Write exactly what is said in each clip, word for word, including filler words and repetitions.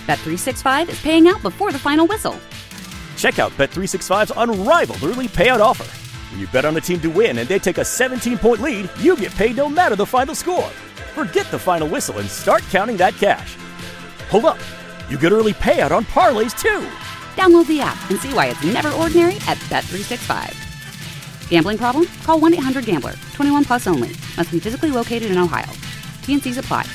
Bet three sixty-five is paying out before the final whistle. Check out Bet three sixty-five's unrivaled early payout offer. When you bet on a team to win and they take a seventeen-point lead, you get paid no matter the final score. Forget the final whistle and start counting that cash. Hold up. You get early payout on parlays, too. Download the app and see why it's never ordinary at Bet three sixty-five. Gambling problem? Call one eight hundred gambler. twenty-one plus only. Must be physically located in Ohio. T N Cs apply.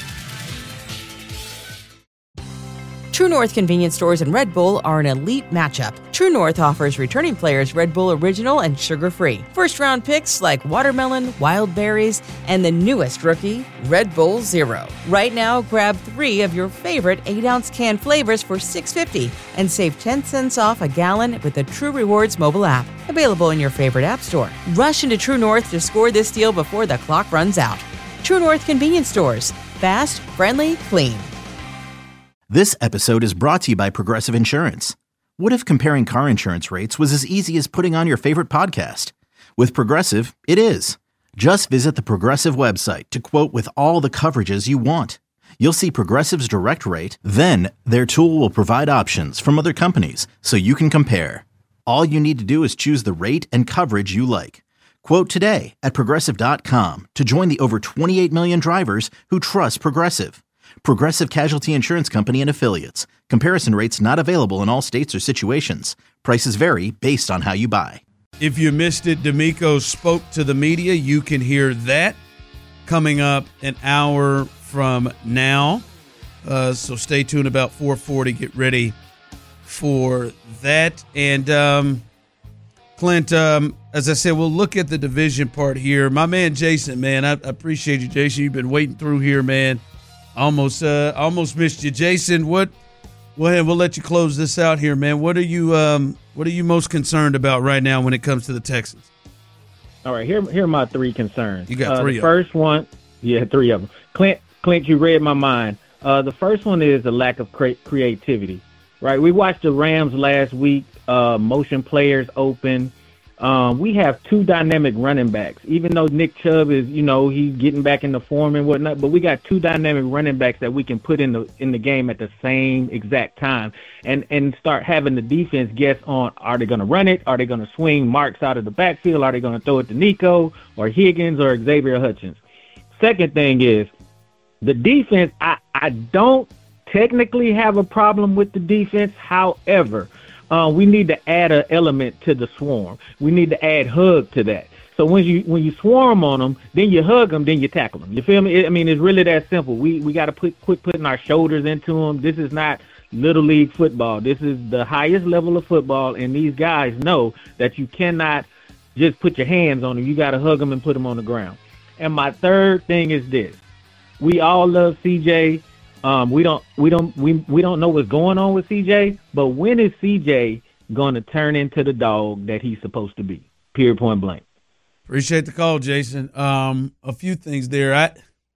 True North convenience stores and Red Bull are an elite matchup. True North offers returning players Red Bull Original and sugar-free. First-round picks like watermelon, wild berries, and the newest rookie, Red Bull Zero. Right now, grab three of your favorite eight-ounce can flavors for six dollars and fifty cents and save ten cents off a gallon with the True Rewards mobile app. Available in your favorite app store. Rush into True North to score this deal before the clock runs out. True North convenience stores. Fast, friendly, clean. This episode is brought to you by Progressive Insurance. What if comparing car insurance rates was as easy as putting on your favorite podcast? With Progressive, it is. Just visit the Progressive website to quote with all the coverages you want. You'll see Progressive's direct rate, then their tool will provide options from other companies so you can compare. All you need to do is choose the rate and coverage you like. Quote today at Progressive dot com to join the over twenty-eight million drivers who trust Progressive. Progressive Casualty Insurance Company and Affiliates. Comparison rates not available in all states or situations. Prices vary based on how you buy. If you missed it, D'Amico spoke to the media. You can hear that coming up an hour from now. Uh, so stay tuned about four forty. Get ready for that. And um, Clint, um, as I said, we'll look at the division part here. My man Jason, man, I, I appreciate you, Jason. You've been waiting through here, man. Almost, uh, almost missed you, Jason. What? Well, we'll let you close this out here, man. What are you, um, what are you most concerned about right now when it comes to the Texans? All right, here, here are my three concerns. You got three. Uh, the of first them. one, yeah, three of them. Clint, Clint, you read my mind. Uh, the first one is the lack of cre- creativity. Right, we watched the Rams last week. Uh, motion players open. Um, we have two dynamic running backs, even though Nick Chubb is, you know, he's getting back into form and whatnot, but we got two dynamic running backs that we can put in the in the game at the same exact time and, and start having the defense guess on, are they going to run it? Are they going to swing Marks out of the backfield? Are they going to throw it to Nico or Higgins or Xavier Hutchins? Second thing is the defense. I, I don't technically have a problem with the defense. However, Uh, we need to add an element to the swarm. We need to add hug to that. So when you when you swarm on them, then you hug them, then you tackle them. You feel me? I mean, it's really that simple. We we got to put quit putting our shoulders into them. This is not Little League football. This is the highest level of football, and these guys know that you cannot just put your hands on them. You got to hug them and put them on the ground. And my third thing is this: we all love C J. Um, we don't, we don't, we we don't know what's going on with C J, but when is C J going to turn into the dog that he's supposed to be? Period, point blank. Appreciate the call, Jason. Um, a few things there. I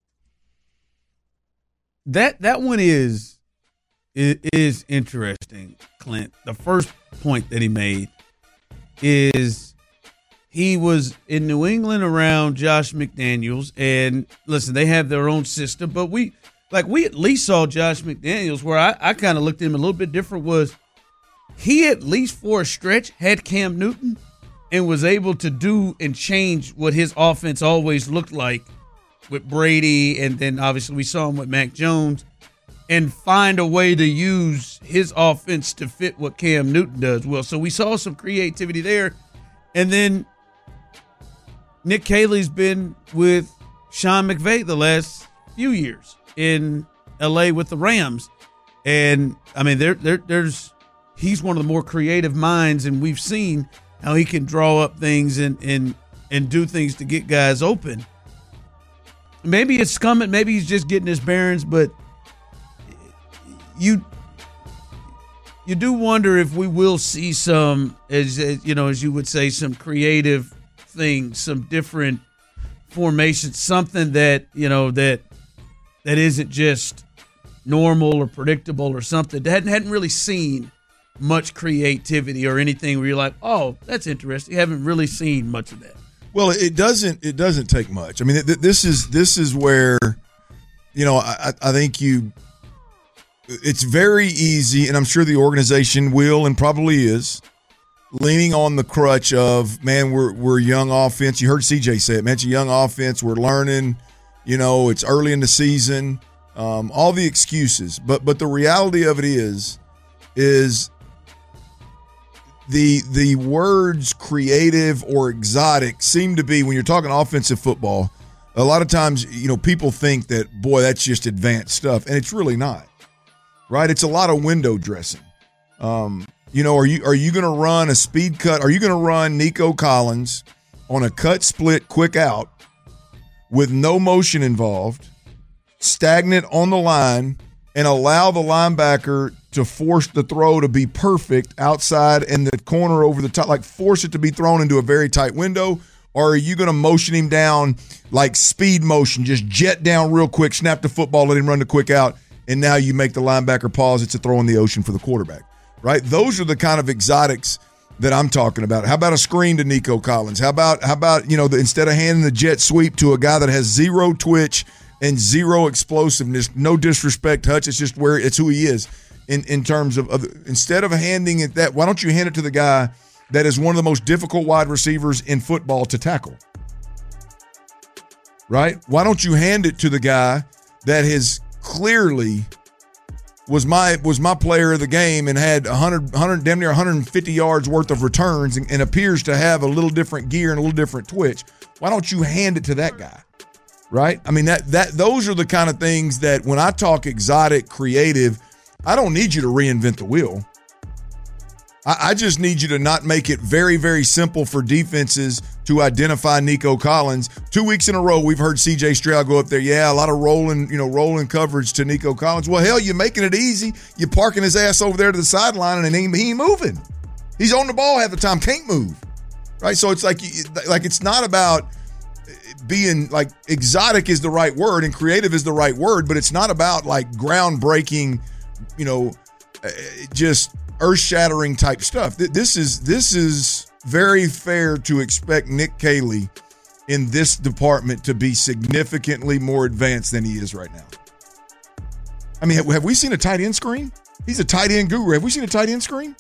that that one is is, is interesting, Clint. The first point that he made is he was in New England around Josh McDaniels, and listen, they have their own system, but we. Like, we at least saw Josh McDaniels, where I, I kind of looked at him a little bit different, was he at least for a stretch had Cam Newton and was able to do and change what his offense always looked like with Brady, and then obviously we saw him with Mac Jones, and find a way to use his offense to fit what Cam Newton does well. So we saw some creativity there. And then Nick Caley's been with Sean McVay the last few years in L A with the Rams. And, I mean, there, there, there's he's one of the more creative minds, and we've seen how he can draw up things and and, and do things to get guys open. Maybe it's coming. Maybe he's just getting his bearings, but you you do wonder if we will see some, as, as you know, as you would say, some creative things, some different formations, something that, you know, that – that isn't just normal or predictable or something. That hadn't, hadn't really seen much creativity or anything where you're like, oh, that's interesting. You haven't really seen much of that. Well, it doesn't it doesn't take much. I mean, th- this is this is where, you know, I, I think you it's very easy, and I'm sure the organization will and probably is, leaning on the crutch of, man, we're we're a young offense. You heard C J say it, man, it's a young offense. We're learning. You know, it's early in the season. Um, all the excuses. But but the reality of it is, is the the words creative or exotic seem to be, when you're talking offensive football, a lot of times, you know, people think that, boy, that's just advanced stuff, and it's really not. Right? It's a lot of window dressing. Um, you know, are you are you going to run a speed cut? Are you going to run Nico Collins on a cut split quick out with no motion involved, stagnant on the line, and allow the linebacker to force the throw to be perfect outside and the corner over the top, like force it to be thrown into a very tight window? Or are you going to motion him down like speed motion, just jet down real quick, snap the football, let him run the quick out, and now you make the linebacker pause? It's a throw in the ocean for the quarterback, right? Those are the kind of exotics that I'm talking about. How about a screen to Nico Collins? How about, how about you know, the, instead of handing the jet sweep to a guy that has zero twitch and zero explosiveness, no disrespect, Hutch, it's just where it's who he is in, in terms of, of, instead of handing it that, why don't you hand it to the guy that is one of the most difficult wide receivers in football to tackle? Right? Why don't you hand it to the guy that has clearly was my was my player of the game and had one hundred, one hundred damn near one hundred fifty yards worth of returns and, and appears to have a little different gear and a little different twitch? Why don't you hand it to that guy? Right? I mean, that that those are the kind of things that when I talk exotic, creative, I don't need you to reinvent the wheel. I, I just need you to not make it very, very simple for defenses to identify Nico Collins. Two weeks in a row, we've heard C J Stroud go up there. Yeah, a lot of rolling, you know, rolling coverage to Nico Collins. Well, hell, you're making it easy. You're parking his ass over there to the sideline, and he ain't, he ain't moving. He's on the ball half the time, can't move. Right? So it's like, like it's not about being like, exotic is the right word and creative is the right word, but it's not about like groundbreaking, you know, just earth-shattering type stuff. This is this is very fair to expect Nick Caley in this department to be significantly more advanced than he is right now. I mean, have, have we seen a tight end screen? He's a tight end guru. Have we seen a tight end screen?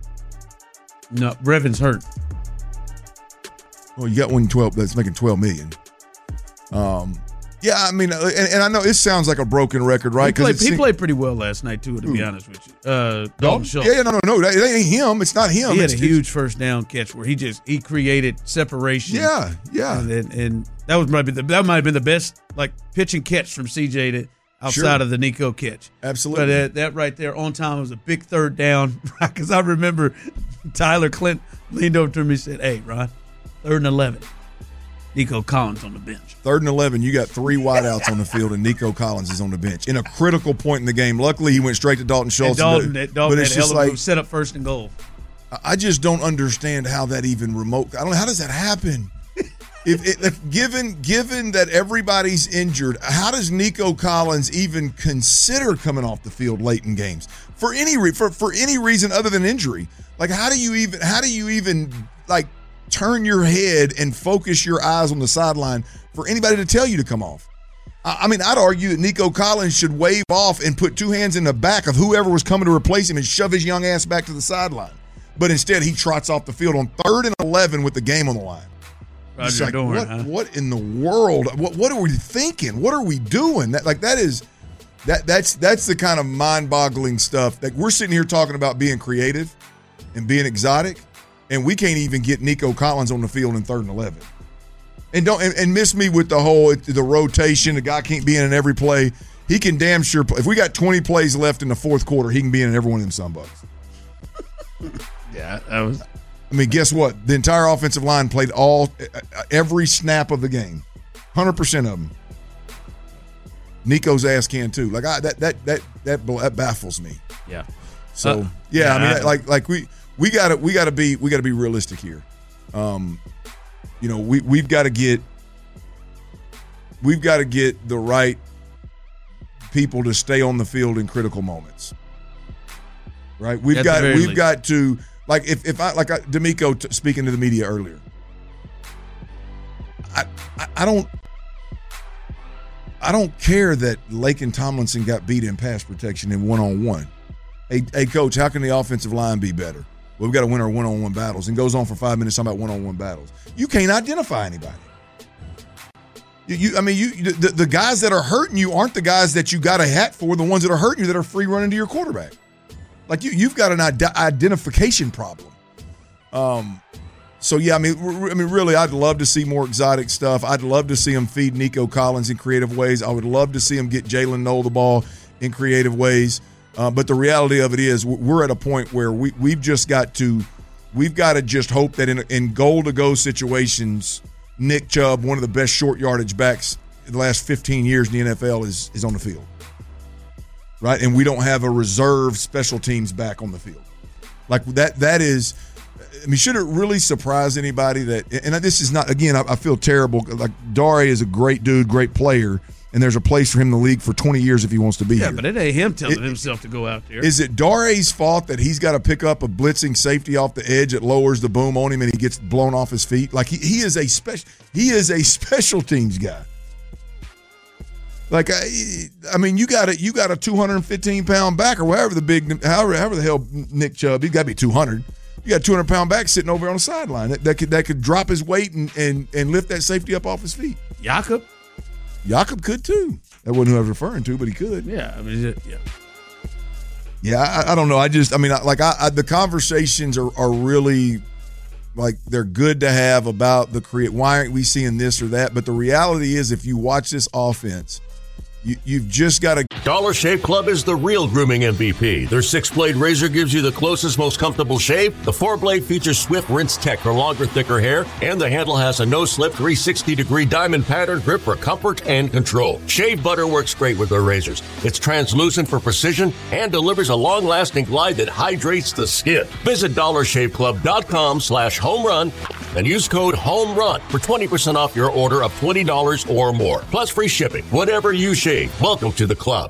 No, Revan's hurt. Well, you got one twelve that's making twelve million. Um, yeah, I mean, and, and I know it sounds like a broken record, right? He, played, he seemed, played pretty well last night, too, to be Ooh. honest with you. Uh, Dalton Schultz. Yeah, no, no, no. That, that ain't him. It's not him. He had it's, a huge first down catch where he just he created separation. Yeah, yeah. And, and, and that was probably the, that might have been the best like pitch and catch from C J to outside Sure. of the Nico catch. Absolutely. But that, that right there on time was a big third down, because I remember Tyler Clint leaned over to me and said, "Hey, Ron, third and eleven. Nico Collins on the bench." Third and eleven, you got three wideouts on the field, and Nico Collins is on the bench in a critical point in the game. Luckily, he went straight to Dalton Schultz. And Dalton, but, Dalton but it's had just hell of a like, set up first and goal. I just don't understand how that even remote. I don't know, how does that happen? if, it, if given given that everybody's injured, how does Nico Collins even consider coming off the field late in games for any re, for for any reason other than injury? Like, how do you even how do you even like turn your head and focus your eyes on the sideline for anybody to tell you to come off? I, I mean, I'd argue that Nico Collins should wave off and put two hands in the back of whoever was coming to replace him and shove his young ass back to the sideline. But instead, he trots off the field on third and eleven with the game on the line. Roger like, Dorn, what, huh? what in the world? What what are we thinking? What are we doing? That like that is that that's that's the kind of mind-boggling stuff that we're sitting here talking about being creative and being exotic, and we can't even get Nico Collins on the field in third and eleven. And don't and, and miss me with the whole the rotation. The guy can't be in every play. He can damn sure play. If we got twenty plays left in the fourth quarter, he can be in every one of them sunbucks. Yeah, that was. I mean, guess what? The entire offensive line played all every snap of the game, hundred percent of them. Nico's ass can too. Like I, that that that that that baffles me. Yeah. So Uh, yeah, yeah, I mean, I- like like we we got to we got to be we got to be realistic here. Um, you know, we we've got to get we've got to get the right people to stay on the field in critical moments. Right? We've At the got very we've least. got to like if if I like I, D'Amico t- speaking to the media earlier. I, I I don't I don't care that Laken Tomlinson got beat in pass protection in one-on-one. Hey, hey, coach, how can the offensive line be better? Well, we've got to win our one-on-one battles. And goes on for five minutes talking about one-on-one battles. You can't identify anybody. You, you I mean, you the, the guys that are hurting you aren't the guys that you got a hat for, the ones that are hurting you that are free running to your quarterback. Like, you, you've got an ide- identification problem. Um, so, yeah, I mean, I mean, really, I'd love to see more exotic stuff. I'd love to see him feed Nico Collins in creative ways. I would love to see him get Jalen Noel the ball in creative ways. Uh, but the reality of it is we're at a point where we, we've just got to we've got to just hope that in, in goal-to-go situations, Nick Chubb, one of the best short yardage backs in the last fifteen years in the N F L, is is on the field. Right? And we don't have a reserve special teams back on the field. Like that that is – I mean, should it really surprise anybody that – and this is not – again, I, I feel terrible. Like, Dare is a great dude, great player. And there's a place for him in the league for twenty years if he wants to be yeah, here. Yeah, but it ain't him telling it, himself to go out there. Is it Dare's fault that he's got to pick up a blitzing safety off the edge that lowers the boom on him and he gets blown off his feet? Like, he, he is a special he is a special teams guy. Like, I, I mean, you got a you got a two hundred fifteen pound back or whatever the big however however the hell Nick Chubb, he got to be two hundred. You got a two hundred pound back sitting over on the sideline that, that could that could drop his weight and, and and lift that safety up off his feet. Jakob. Jakob could too. That wasn't who I was referring to, but he could. Yeah, I mean, yeah. Yeah, I, I don't know. I just, I mean, I, like, I, I, the conversations are, are really, like, they're good to have about the create. Why aren't we seeing this or that? But the reality is, if you watch this offense, you, you've just got to. Dollar Shave Club is the real grooming M V P. Their six-blade razor gives you the closest, most comfortable shave. The four-blade features swift rinse tech for longer, thicker hair. And the handle has a no-slip three sixty degree diamond pattern grip for comfort and control. Shave butter works great with their razors. It's translucent for precision and delivers a long-lasting glide that hydrates the skin. Visit dollar shave club dot com slash home run and use code HOMERUN for twenty percent off your order of twenty dollars or more. Plus free shipping. Whatever you shave. Welcome to the club.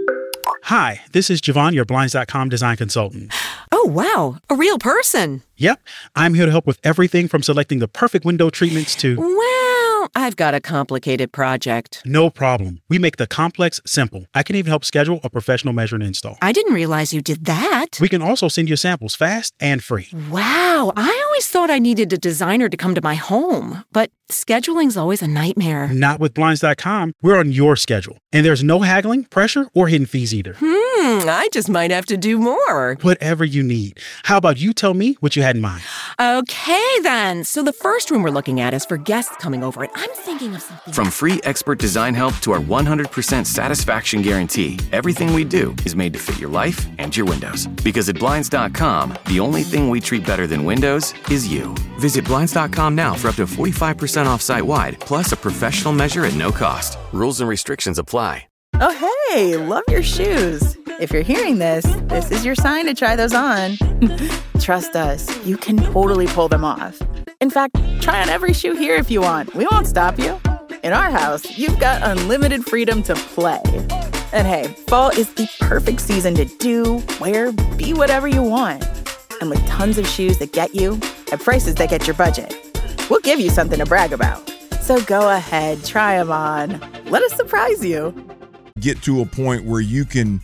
Hi, this is Javon, your Blinds dot com design consultant. Oh, wow. A real person. Yep. I'm here to help with everything from selecting the perfect window treatments to... Well, I've got a complicated project. No problem. We make the complex simple. I can even help schedule a professional measure and install. I didn't realize you did that. We can also send you samples fast and free. Wow. I always thought I needed a designer to come to my home, but scheduling's always a nightmare. Not with Blinds dot com. We're on your schedule. And there's no haggling, pressure, or hidden fees either. Hmm, I just might have to do more. Whatever you need. How about you tell me what you had in mind? Okay, then. So the first room we're looking at is for guests coming over, and I'm thinking of something. From free expert design help to our one hundred percent satisfaction guarantee, everything we do is made to fit your life and your windows. Because at Blinds dot com, the only thing we treat better than windows is you. Visit Blinds dot com now for up to forty-five percent off site-wide, plus a professional measure at no cost. Rules and restrictions apply. Oh, hey, love your shoes. If you're hearing this, this is your sign to try those on. Trust us, you can totally pull them off. In fact, try on every shoe here if you want. We won't stop you. In our house, you've got unlimited freedom to play. And hey, fall is the perfect season to do, wear, be whatever you want. And with tons of shoes that get you, at prices that get your budget, we'll give you something to brag about. So go ahead, try them on. Let us surprise you. Get to a point where you can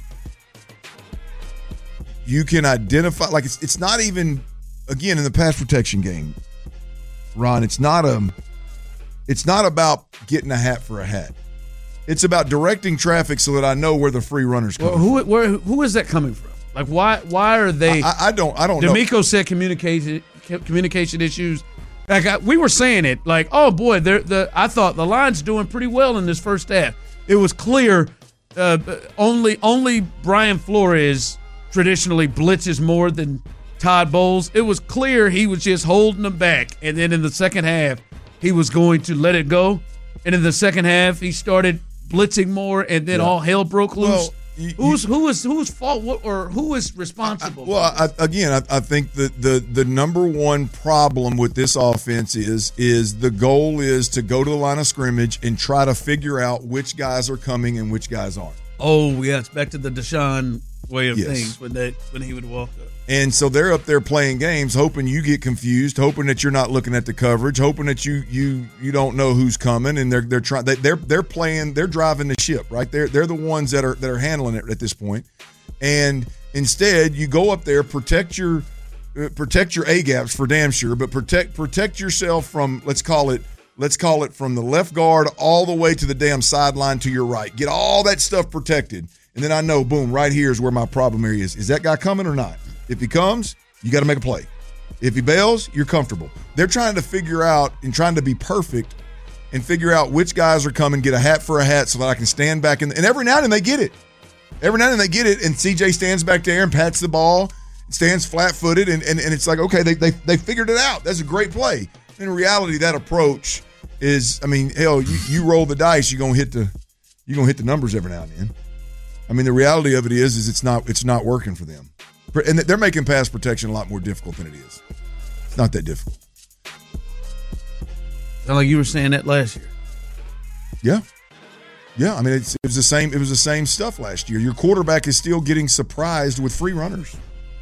you can identify, like, it's it's not even, again, in the pass protection game, Ron, it's not a it's not about getting a hat for a hat. It's about directing traffic so that I know where the free runners come. Well, who where who is that coming from? Like, why why are they? I, I don't I don't know. D'Amico said communication communication issues. Like I, we were saying it, like, oh boy, the I thought the line's doing pretty well in this first half. It was clear. Uh, only only Brian Flores traditionally blitzes more than Todd Bowles. It was clear he was just holding them back, and then in the second half, he was going to let it go. And in the second half, he started blitzing more, and then yeah. all hell broke loose. Well, you, who's you, who is whose fault what, or who is responsible? I, well, I, again, I, I think that the the number one problem with this offense is is the goal is to go to the line of scrimmage and try to figure out which guys are coming and which guys aren't. Oh yes, back to the Deshaun way of Yes. things when that when he would walk up. And so they're up there playing games, hoping you get confused, hoping that you're not looking at the coverage, hoping that you you you don't know who's coming, and they're they're trying they, they're they're playing they're driving the ship, right? They're they're the ones that are that are handling it at this point. And instead, you go up there, protect your uh, protect your A gaps for damn sure, but protect protect yourself from let's call it let's call it from the left guard all the way to the damn sideline to your right. Get all that stuff protected, and then I know, boom, right here is where my problem area is. Is that guy coming or not? If he comes, you got to make a play. If he bails, you're comfortable. They're trying to figure out and trying to be perfect and figure out which guys are coming, get a hat for a hat so that I can stand back. In the, and every now and then they get it. Every now and then they get it, and C J stands back there and pats the ball, stands flat-footed, and, and, and it's like, okay, they, they they figured it out. That's a great play. In reality, that approach is, I mean, hell, you, you roll the dice, you're gonna hit the you're gonna hit the numbers every now and then. I mean, the reality of it is, is it's not it's not working for them. And they're making pass protection a lot more difficult than it is. It's not that difficult. Sound like you were saying that last year. Yeah. Yeah, I mean, it's, it was the same it was the same stuff last year. Your quarterback is still getting surprised with free runners.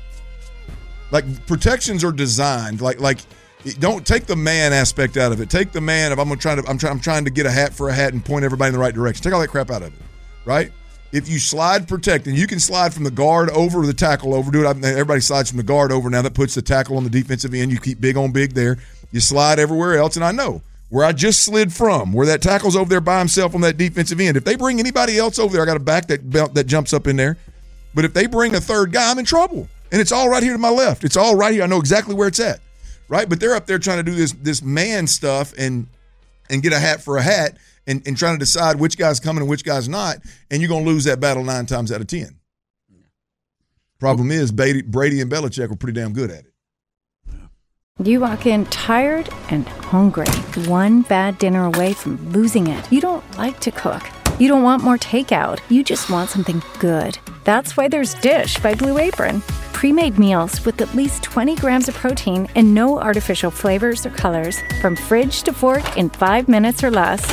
Like, protections are designed like like don't take the man aspect out of it. Take the man of I'm gonna try to I'm trying I'm trying to get a hat for a hat and point everybody in the right direction. Take all that crap out of it. Right? If you slide protect, and you can slide from the guard over the tackle over, do it. Everybody slides from the guard over now. That puts the tackle on the defensive end. You keep big on big there. You slide everywhere else, and I know where I just slid from, where that tackle's over there by himself on that defensive end. If they bring anybody else over there, I got a back that belt that jumps up in there. But if they bring a third guy, I'm in trouble. And it's all right here to my left. It's all right here. I know exactly where it's at, right? But they're up there trying to do this this man stuff and and get a hat for a hat. And, and trying to decide which guy's coming and which guy's not, and you're going to lose that battle nine times out of ten. Problem is, Brady, Brady and Belichick were pretty damn good at it. You walk in tired and hungry, one bad dinner away from losing it. You don't like to cook. You don't want more takeout. You just want something good. That's why there's Dish by Blue Apron. Pre-made meals with at least twenty grams of protein and no artificial flavors or colors. From fridge to fork in five minutes or less.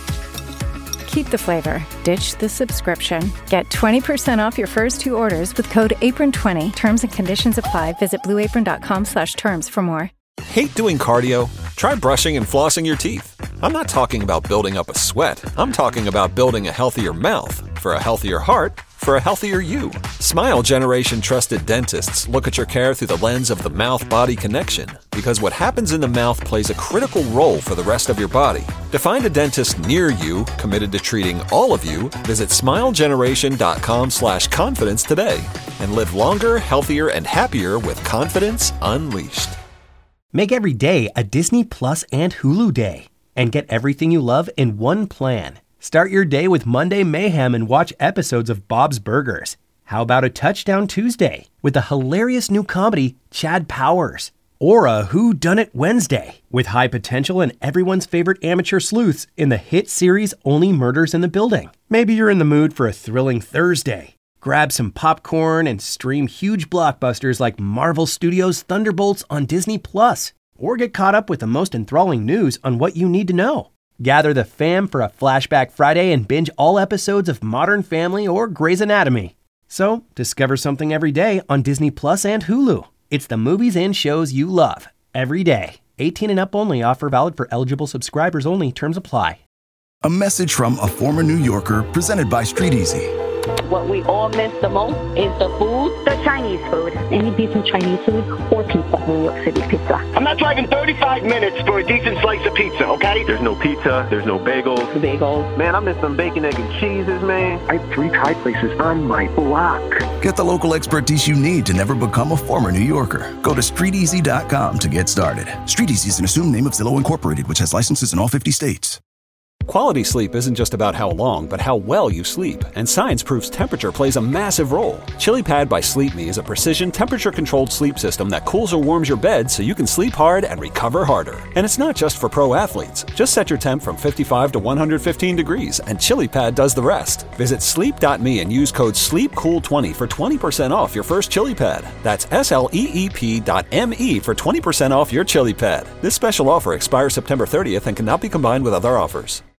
Keep the flavor. Ditch the subscription. Get twenty percent off your first two orders with code apron twenty. Terms and conditions apply. Visit blueapron.com slash terms for more. Hate doing cardio? Try brushing and flossing your teeth. I'm not talking about building up a sweat. I'm talking about building a healthier mouth. For a healthier heart, for a healthier you. Smile Generation trusted dentists look at your care through the lens of the mouth-body connection, because what happens in the mouth plays a critical role for the rest of your body. To find a dentist near you committed to treating all of you, visit smilegeneration.com slash confidence today and live longer, healthier, and happier with confidence unleashed. Make every day a Disney Plus and Hulu day and get everything you love in one plan. Start your day with Monday Mayhem and watch episodes of Bob's Burgers. How about a Touchdown Tuesday with the hilarious new comedy Chad Powers? Or a Who Done It Wednesday with high potential and everyone's favorite amateur sleuths in the hit series Only Murders in the Building. Maybe you're in the mood for a thrilling Thursday. Grab some popcorn and stream huge blockbusters like Marvel Studios' Thunderbolts on Disney Plus. Or get caught up with the most enthralling news on What You Need to Know. Gather the fam for a Flashback Friday and binge all episodes of Modern Family or Grey's Anatomy. So, discover something every day on Disney Plus and Hulu. It's the movies and shows you love, every day. eighteen and up only. Offer valid for eligible subscribers only. Terms apply. A message from a former New Yorker presented by Street Easy. What we all miss the most is the food, the Chinese food. Any decent Chinese food or pizza. New York City pizza. I'm not driving thirty-five minutes for a decent slice of pizza, okay? There's no pizza. There's no bagels. Bagels. Man, I miss some bacon, egg, and cheeses, man. I have three Thai places on my block. Get the local expertise you need to never become a former New Yorker. Go to street easy dot com to get started. Street Easy is an assumed name of Zillow Incorporated, which has licenses in all fifty states. Quality sleep isn't just about how long, but how well you sleep. And science proves temperature plays a massive role. ChiliPad by Sleep Me is a precision temperature-controlled sleep system that cools or warms your bed so you can sleep hard and recover harder. And it's not just for pro athletes. Just set your temp from fifty-five to one hundred fifteen degrees, and ChiliPad does the rest. Visit sleep dot me and use code sleep cool twenty for twenty percent off your first ChiliPad. That's S L E E P dot M E for twenty percent off your ChiliPad. This special offer expires September thirtieth and cannot be combined with other offers.